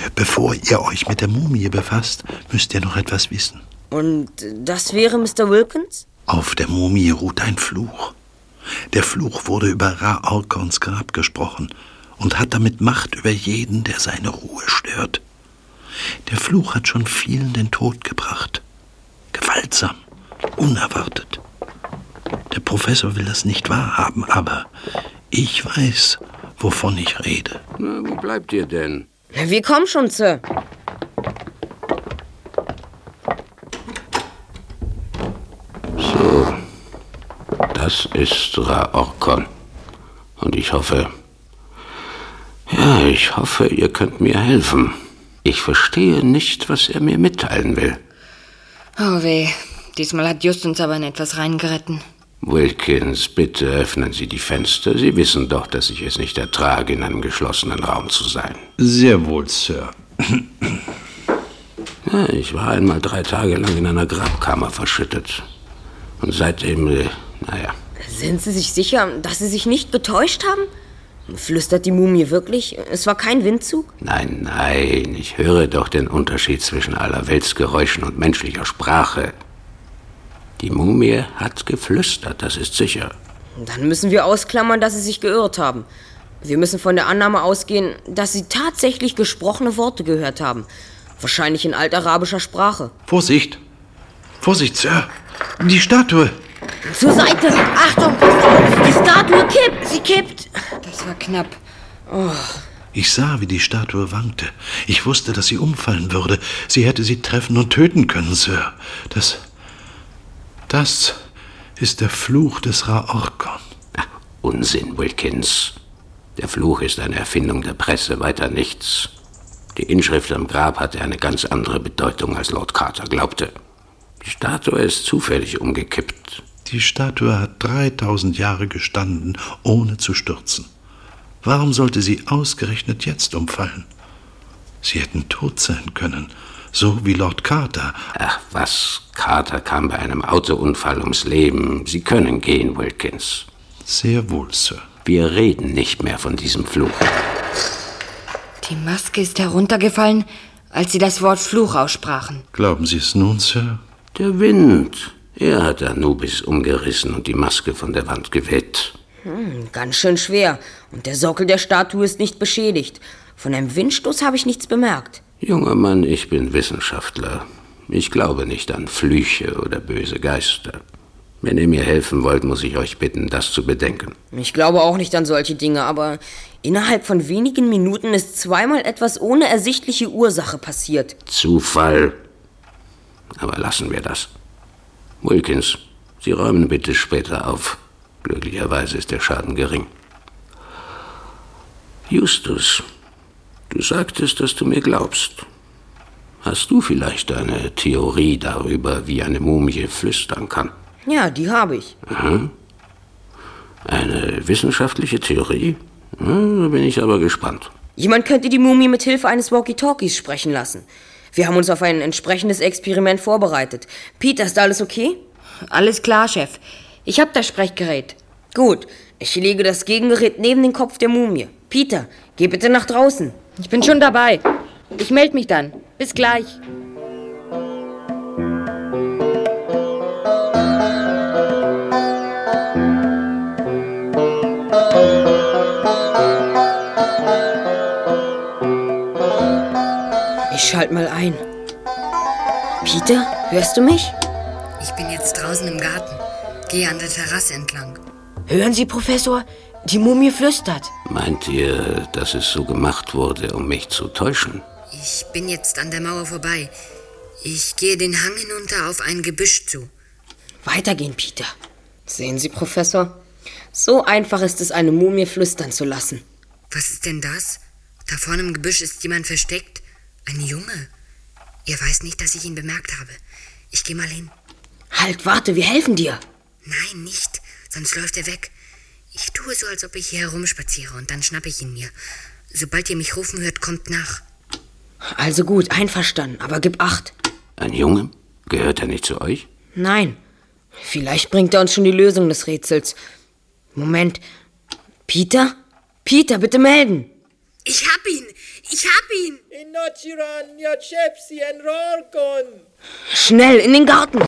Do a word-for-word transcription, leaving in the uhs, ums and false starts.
Bevor ihr euch mit der Mumie befasst, müsst ihr noch etwas wissen. Und das wäre Mister Wilkins? Auf der Mumie ruht ein Fluch. Der Fluch wurde über Ra-Orkons Grab gesprochen und hat damit Macht über jeden, der seine Ruhe stört. Der Fluch hat schon vielen den Tod gebracht. Gewaltsam, unerwartet. Der Professor will das nicht wahrhaben, aber ich weiß, wovon ich rede. Na, wo bleibt ihr denn? Wir kommen schon, Sir. So, das ist Ra-Orkon. Und ich hoffe, ja, ich hoffe, ihr könnt mir helfen. Ich verstehe nicht, was er mir mitteilen will. Oh weh, diesmal hat Just uns aber in etwas reingeritten. Wilkins, bitte öffnen Sie die Fenster. Sie wissen doch, dass ich es nicht ertrage, in einem geschlossenen Raum zu sein. Sehr wohl, Sir. Ja, ich war einmal drei Tage lang in einer Grabkammer verschüttet. Und seitdem, äh, naja. Sind Sie sich sicher, dass Sie sich nicht getäuscht haben? Flüstert die Mumie wirklich? Es war kein Windzug? Nein, nein, ich höre doch den Unterschied zwischen Allerweltsgeräuschen und menschlicher Sprache. Die Mumie hat geflüstert, das ist sicher. Dann müssen wir ausklammern, dass Sie sich geirrt haben. Wir müssen von der Annahme ausgehen, dass Sie tatsächlich gesprochene Worte gehört haben. Wahrscheinlich in altarabischer Sprache. Vorsicht! Vorsicht, Sir! Die Statue! Zur Seite! Achtung, passt auf! Die Statue kippt! Sie kippt! Das war knapp. Oh. Ich sah, wie die Statue wankte. Ich wusste, dass sie umfallen würde. Sie hätte sie treffen und töten können, Sir. Das... Das ist der Fluch des Ra-Orkon. Ach, Unsinn, Wilkins. Der Fluch ist eine Erfindung der Presse, weiter nichts. Die Inschrift am Grab hatte eine ganz andere Bedeutung, als Lord Carter glaubte. Die Statue ist zufällig umgekippt. Die Statue hat dreitausend Jahre gestanden, ohne zu stürzen. Warum sollte sie ausgerechnet jetzt umfallen? Sie hätten tot sein können, so wie Lord Carter. Ach was, Carter kam bei einem Autounfall ums Leben. Sie können gehen, Wilkins. Sehr wohl, Sir. Wir reden nicht mehr von diesem Fluch. Die Maske ist heruntergefallen, als Sie das Wort Fluch aussprachen. Glauben Sie es nun, Sir? Der Wind. Er hat Anubis umgerissen und die Maske von der Wand geweht. Hm, ganz schön schwer. Und der Sockel der Statue ist nicht beschädigt. Von einem Windstoß habe ich nichts bemerkt. Junger Mann, ich bin Wissenschaftler. Ich glaube nicht an Flüche oder böse Geister. Wenn ihr mir helfen wollt, muss ich euch bitten, das zu bedenken. Ich glaube auch nicht an solche Dinge, aber innerhalb von wenigen Minuten ist zweimal etwas ohne ersichtliche Ursache passiert. Zufall. Aber lassen wir das. Wilkins, Sie räumen bitte später auf. Glücklicherweise ist der Schaden gering. Justus, du sagtest, dass du mir glaubst. Hast du vielleicht eine Theorie darüber, wie eine Mumie flüstern kann? Ja, die habe ich. Aha. Eine wissenschaftliche Theorie? Ja, da bin ich aber gespannt. Jemand könnte die Mumie mit Hilfe eines Walkie-Talkies sprechen lassen. Wir haben uns auf ein entsprechendes Experiment vorbereitet. Peter, ist alles okay? Alles klar, Chef. Ich hab das Sprechgerät. Gut, ich lege das Gegengerät neben den Kopf der Mumie. Peter, geh bitte nach draußen. Ich bin schon dabei. Ich melde mich dann. Bis gleich. Ich schalt mal ein. Peter, hörst du mich? Ich bin jetzt draußen im Garten. Gehe an der Terrasse entlang. Hören Sie, Professor? Die Mumie flüstert. Meint ihr, dass es so gemacht wurde, um mich zu täuschen? Ich bin jetzt an der Mauer vorbei. Ich gehe den Hang hinunter auf ein Gebüsch zu. Weitergehen, Peter. Sehen Sie, Professor? So einfach ist es, eine Mumie flüstern zu lassen. Was ist denn das? Da vorne im Gebüsch ist jemand versteckt. Ein Junge. Er weiß nicht, dass ich ihn bemerkt habe. Ich gehe mal hin. Halt, warte, wir helfen dir. Nein, nicht. Sonst läuft er weg. Ich tue so, als ob ich hier herumspaziere und dann schnappe ich ihn mir. Sobald ihr mich rufen hört, kommt nach. Also gut, einverstanden, aber gib Acht. Ein Junge? Gehört er nicht zu euch? Nein. Vielleicht bringt er uns schon die Lösung des Rätsels. Moment. Peter? Peter, bitte melden. Ich hab ihn! Ich hab ihn! Schnell, in den Garten!